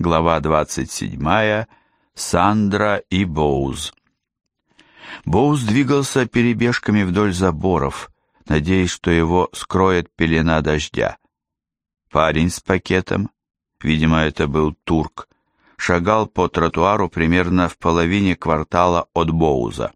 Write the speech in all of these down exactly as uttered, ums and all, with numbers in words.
Глава двадцать седьмая. Сандра и Боуз. Боуз двигался перебежками вдоль заборов, надеясь, что его скроет пелена дождя. Парень с пакетом, видимо, это был турк, шагал по тротуару примерно в половине квартала от Боуза.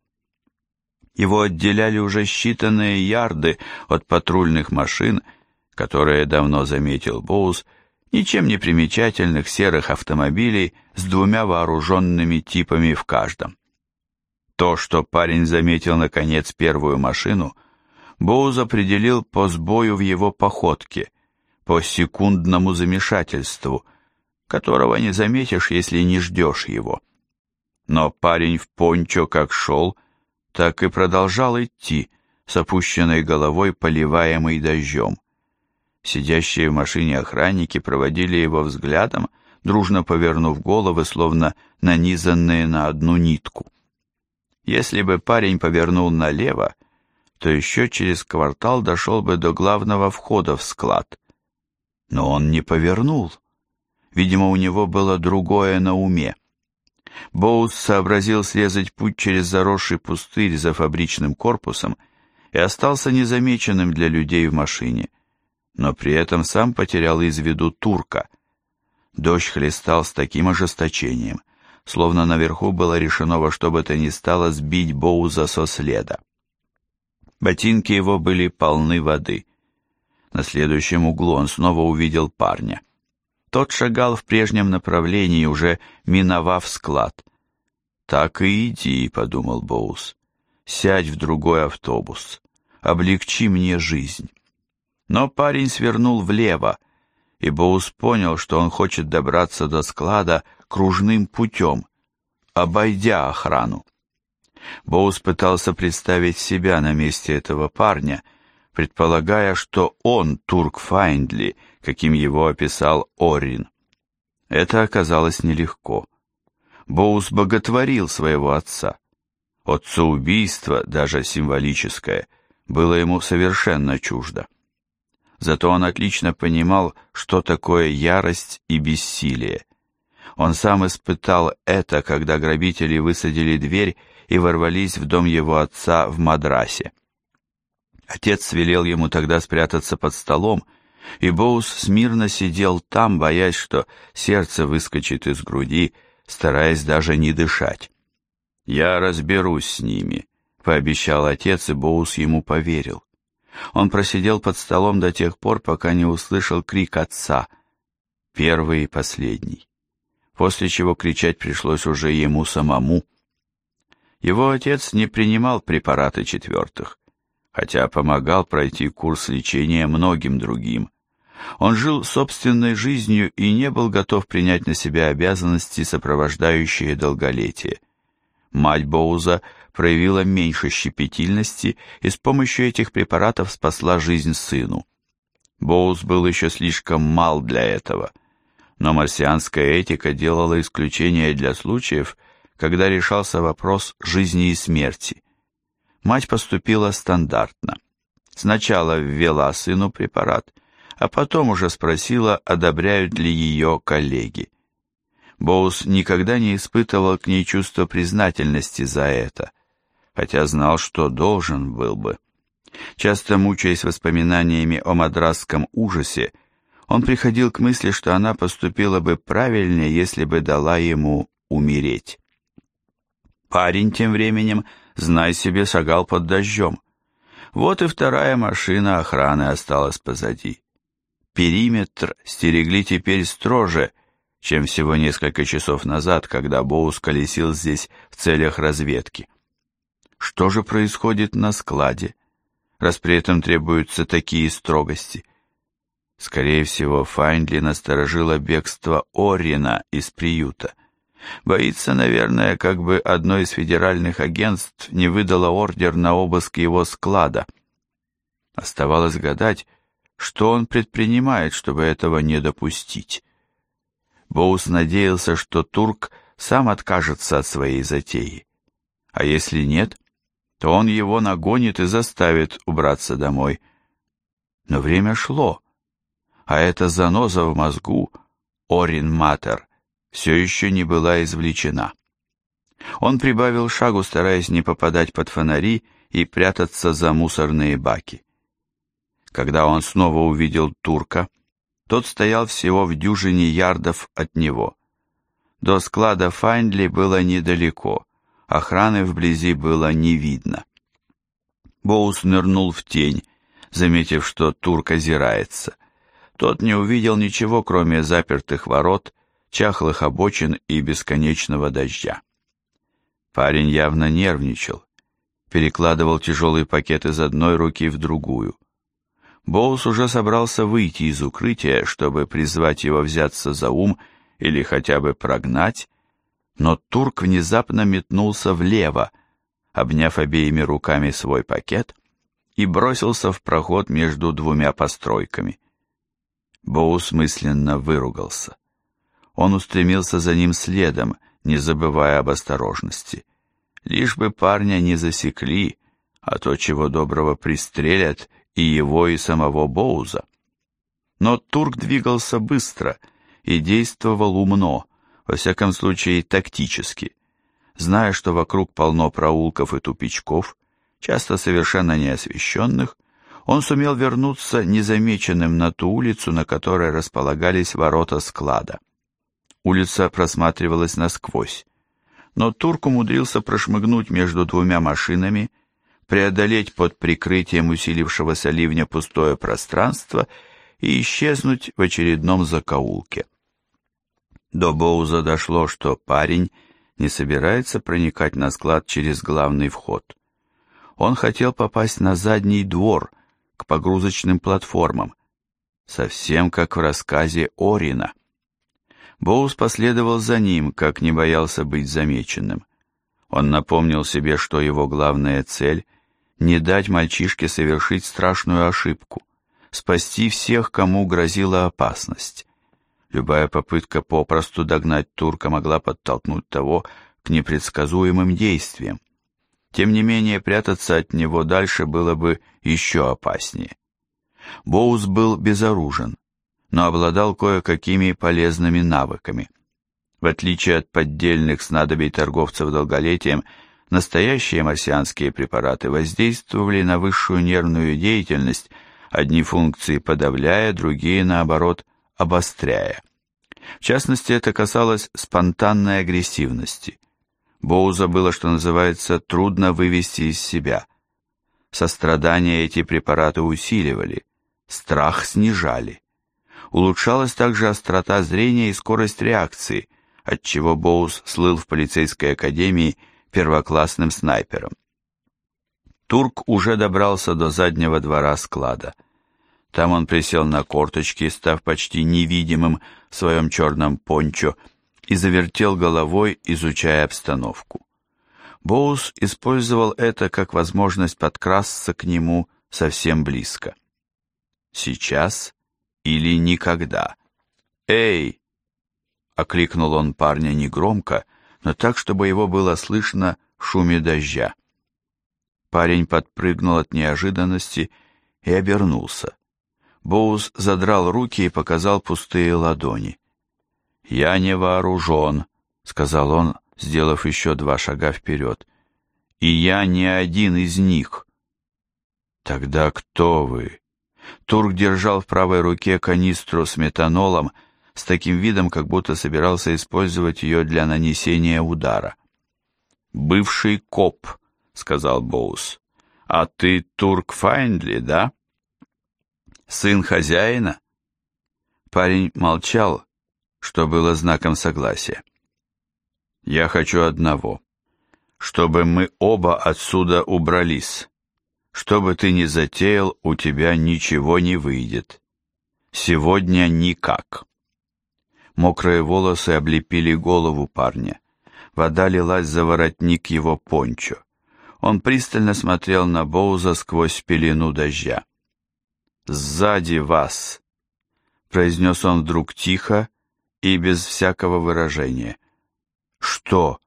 Его отделяли уже считанные ярды от патрульных машин, которые давно заметил Боуз, ничем не примечательных серых автомобилей с двумя вооруженными типами в каждом. То, что парень заметил наконец первую машину, Боуз определил по сбою в его походке, по секундному замешательству, которого не заметишь, если не ждешь его. Но парень в пончо как шел, так и продолжал идти, с опущенной головой, поливаемый дождем. Сидящие в машине охранники проводили его взглядом, дружно повернув головы, словно нанизанные на одну нитку. Если бы парень повернул налево, то еще через квартал дошел бы до главного входа в склад. Но он не повернул. Видимо, у него было другое на уме. Боуз сообразил срезать путь через заросший пустырь за фабричным корпусом и остался незамеченным для людей в машине, но при этом сам потерял из виду турка. Дождь хлестал с таким ожесточением, словно наверху было решено во что бы то ни стало сбить Боуза со следа. Ботинки его были полны воды. На следующем углу он снова увидел парня. Тот шагал в прежнем направлении, уже миновав склад. «Так и иди», — подумал Боуз, — «сядь в другой автобус, облегчи мне жизнь». Но парень свернул влево, и Боуз понял, что он хочет добраться до склада кружным путем, обойдя охрану. Боуз пытался представить себя на месте этого парня, предполагая, что он турк Файндли, каким его описал Оррин. Это оказалось нелегко. Боуз боготворил своего отца. Отцеубийство, даже символическое, было ему совершенно чуждо. Зато он отлично понимал, что такое ярость и бессилие. Он сам испытал это, когда грабители высадили дверь и ворвались в дом его отца в Мадрасе. Отец велел ему тогда спрятаться под столом, и Боуз смирно сидел там, боясь, что сердце выскочит из груди, стараясь даже не дышать. «Я разберусь с ними», — пообещал отец, и Боуз ему поверил. Он просидел под столом до тех пор, пока не услышал крик отца, первый и последний, после чего кричать пришлось уже ему самому. Его отец не принимал препараты четвертых, хотя помогал пройти курс лечения многим другим. Он жил собственной жизнью и не был готов принять на себя обязанности, сопровождающие долголетие. Мать Боуза проявила меньше щепетильности и с помощью этих препаратов спасла жизнь сыну. Боуз был еще слишком мал для этого, но марсианская этика делала исключение для случаев, когда решался вопрос жизни и смерти. Мать поступила стандартно. Сначала ввела сыну препарат, а потом уже спросила, одобряют ли ее коллеги. Боуз никогда не испытывал к ней чувства признательности за это, хотя знал, что должен был бы. Часто мучаясь воспоминаниями о мадрасском ужасе, он приходил к мысли, что она поступила бы правильнее, если бы дала ему умереть. Парень тем временем, знай себе, шагал под дождем. Вот и вторая машина охраны осталась позади. Периметр стерегли теперь строже, чем всего несколько часов назад, когда Боуз колесил здесь в целях разведки. Что же происходит на складе, раз при этом требуются такие строгости? Скорее всего, Файндли насторожило бегство Оррина из приюта. Боится, наверное, как бы одно из федеральных агентств не выдало ордер на обыск его склада. Оставалось гадать, что он предпринимает, чтобы этого не допустить. Боуз надеялся, что турк сам откажется от своей затеи. А если нет, то он его нагонит и заставит убраться домой. Но время шло, а эта заноза в мозгу, Оррин Матер, все еще не была извлечена. Он прибавил шагу, стараясь не попадать под фонари и прятаться за мусорные баки. Когда он снова увидел турка, тот стоял всего в дюжине ярдов от него. До склада Файндли было недалеко, охраны вблизи было не видно. Боуз нырнул в тень, заметив, что турк озирается. Тот не увидел ничего, кроме запертых ворот, чахлых обочин и бесконечного дождя. Парень явно нервничал, перекладывал тяжелый пакет из одной руки в другую. Боуз уже собрался выйти из укрытия, чтобы призвать его взяться за ум или хотя бы прогнать, но турк внезапно метнулся влево, обняв обеими руками свой пакет, и бросился в проход между двумя постройками. Боуз мысленно выругался. Он устремился за ним следом, не забывая об осторожности. Лишь бы парня не засекли, а то чего доброго пристрелят и его, и самого Боуза. Но турк двигался быстро и действовал умно, во всяком случае тактически. Зная, что вокруг полно проулков и тупичков, часто совершенно неосвещенных, он сумел вернуться незамеченным на ту улицу, на которой располагались ворота склада. Улица просматривалась насквозь, но турк умудрился прошмыгнуть между двумя машинами, преодолеть под прикрытием усилившегося ливня пустое пространство и исчезнуть в очередном закоулке. До Боуза дошло, что парень не собирается проникать на склад через главный вход. Он хотел попасть на задний двор, к погрузочным платформам, совсем как в рассказе Орина. Боуз последовал за ним, как не боялся быть замеченным. Он напомнил себе, что его главная цель — не дать мальчишке совершить страшную ошибку, спасти всех, кому грозила опасность. Любая попытка попросту догнать турка могла подтолкнуть того к непредсказуемым действиям. Тем не менее, прятаться от него дальше было бы еще опаснее. Боуз был безоружен, но обладал кое-какими полезными навыками. В отличие от поддельных снадобий торговцев долголетием, настоящие марсианские препараты воздействовали на высшую нервную деятельность, одни функции подавляя, другие, наоборот, обостряя. В частности, это касалось спонтанной агрессивности. Боуза было, что называется, трудно вывести из себя. Сострадание эти препараты усиливали, страх снижали. Улучшалась также острота зрения и скорость реакции, отчего Боуз слыл в полицейской академии первоклассным снайпером. Турк уже добрался до заднего двора склада. Там он присел на корточки, став почти невидимым в своем черном пончо, и завертел головой, изучая обстановку. Боуз использовал это как возможность подкрасться к нему совсем близко. Сейчас или никогда. «Эй!» — окликнул он парня негромко, но так, чтобы его было слышно в шуме дождя. Парень подпрыгнул от неожиданности и обернулся. Боуз задрал руки и показал пустые ладони. «Я не вооружен», — сказал он, сделав еще два шага вперед. «И я не один из них». «Тогда кто вы?» Турк держал в правой руке канистру с метанолом с таким видом, как будто собирался использовать ее для нанесения удара. «Бывший коп», — сказал Боуз. «А ты турк Файндли, да? Сын хозяина?» Парень молчал, что было знаком согласия. «Я хочу одного, чтобы мы оба отсюда убрались. Что бы ты ни затеял, у тебя ничего не выйдет. Сегодня никак». Мокрые волосы облепили голову парня. Вода лилась за воротник его пончо. Он пристально смотрел на Боуза сквозь пелену дождя. «Сзади вас», — произнес он вдруг тихо и без всякого выражения. «Что?»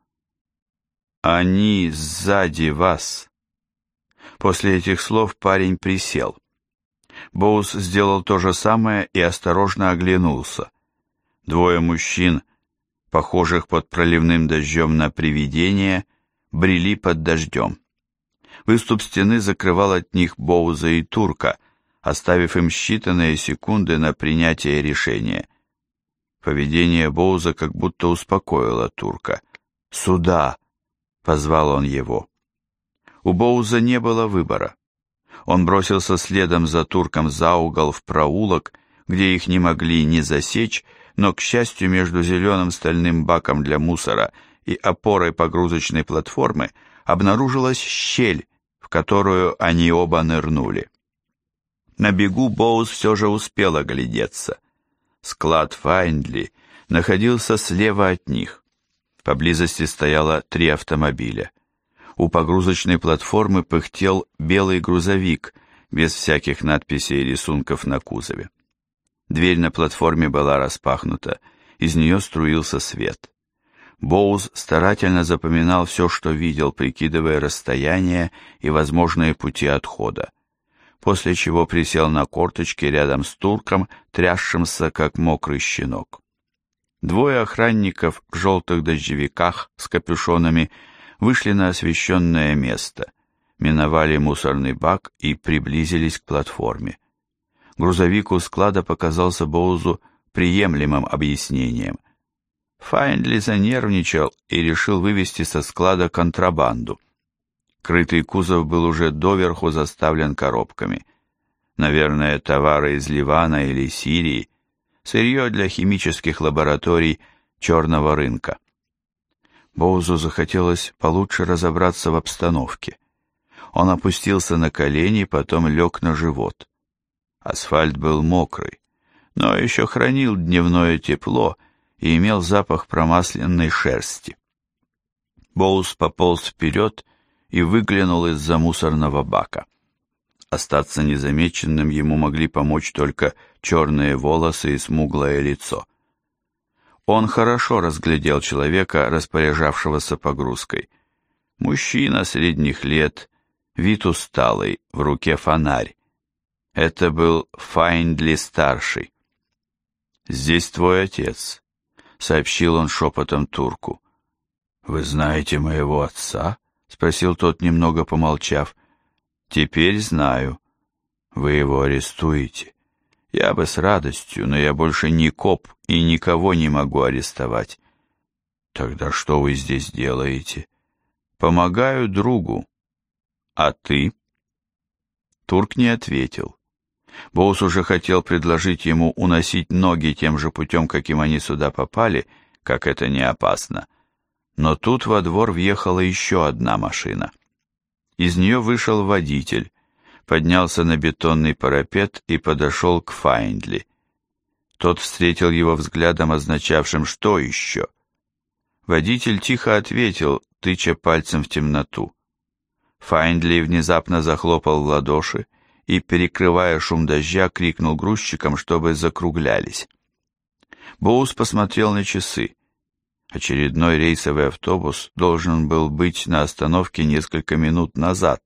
«Они сзади вас». После этих слов парень присел. Боуз сделал то же самое и осторожно оглянулся. Двое мужчин похожих под проливным дождем на привидения, брели под дождем. Выступ стены закрывал от них Боуза и Турка, оставив им считанные секунды на принятие решения. Поведение Боуза как будто успокоило Турка. «Сюда!» — позвал он его. У Боуза не было выбора. Он бросился следом за Турком за угол в проулок, где их не могли ни засечь, но, к счастью, между зеленым стальным баком для мусора и опорой погрузочной платформы обнаружилась щель, в которую они оба нырнули. На бегу Боуз все же успел оглядеться. Склад Файндли находился слева от них. Поблизости стояло три автомобиля. У погрузочной платформы пыхтел белый грузовик, без всяких надписей и рисунков на кузове. Дверь на платформе была распахнута, из нее струился свет. Боуз старательно запоминал все, что видел, прикидывая расстояние и возможные пути отхода, после чего присел на корточки рядом с Турком, трясшимся, как мокрый щенок. Двое охранников в желтых дождевиках с капюшонами вышли на освещенное место, миновали мусорный бак и приблизились к платформе. Грузовик у склада показался Боузу приемлемым объяснением. Файндли занервничал и решил вывести со склада контрабанду. Крытый кузов был уже доверху заставлен коробками. Наверное, товары из Ливана или Сирии, сырье для химических лабораторий черного рынка. Боузу захотелось получше разобраться в обстановке. Он опустился на колени, потом лег на живот. Асфальт был мокрый, но еще хранил дневное тепло и имел запах промасленной шерсти. Боуз пополз вперед и выглянул из-за мусорного бака. Остаться незамеченным ему могли помочь только черные волосы и смуглое лицо. Он хорошо разглядел человека, распоряжавшегося погрузкой. Мужчина средних лет, вид усталый, в руке фонарь. Это был Файндли-старший. «Здесь твой отец», — сообщил он шепотом Турку. «Вы знаете моего отца?» — спросил тот, немного помолчав. «Теперь знаю. Вы его арестуете. Я бы с радостью, но я больше не коп и никого не могу арестовать». «Тогда что вы здесь делаете?» «Помогаю другу. А ты?» Турк не ответил. Боуз уже хотел предложить ему уносить ноги тем же путем, каким они сюда попали, как это не опасно. Но тут во двор въехала еще одна машина. Из нее вышел водитель, поднялся на бетонный парапет и подошел к Файндли. Тот встретил его взглядом, означавшим «что еще?». Водитель тихо ответил, тыча пальцем в темноту. Файндли внезапно захлопал в ладоши и, перекрывая шум дождя, крикнул грузчикам, чтобы закруглялись. Боуз посмотрел на часы. Очередной рейсовый автобус должен был быть на остановке несколько минут назад.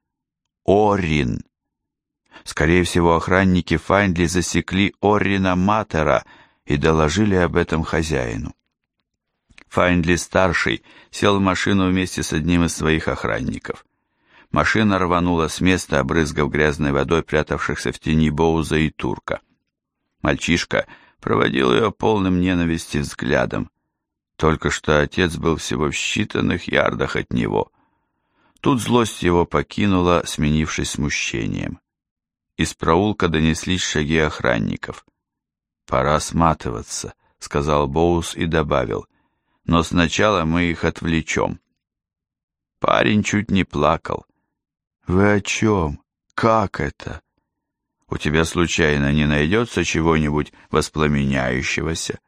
Оррин. Скорее всего, охранники Файндли засекли Оррина Матера и доложили об этом хозяину. Файндли-старший сел в машину вместе с одним из своих охранников. Машина рванула с места, обрызгав грязной водой прятавшихся в тени Боуза и Турка. Мальчишка проводил ее полным ненависти взглядом. Только что отец был всего в считанных ярдах от него. Тут злость его покинула, сменившись смущением. Из проулка донеслись шаги охранников. «Пора сматываться», — сказал Боуз и добавил. «Но сначала мы их отвлечем». Парень чуть не плакал. «Вы о чем? Как это? У тебя случайно не найдется чего-нибудь воспламеняющегося?»